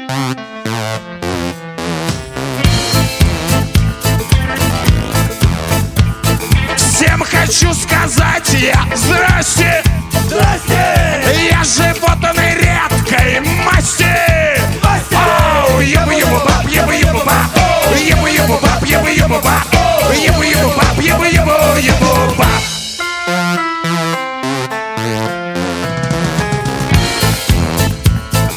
Всем хочу сказать я: здрасте! Здрасте! Я животный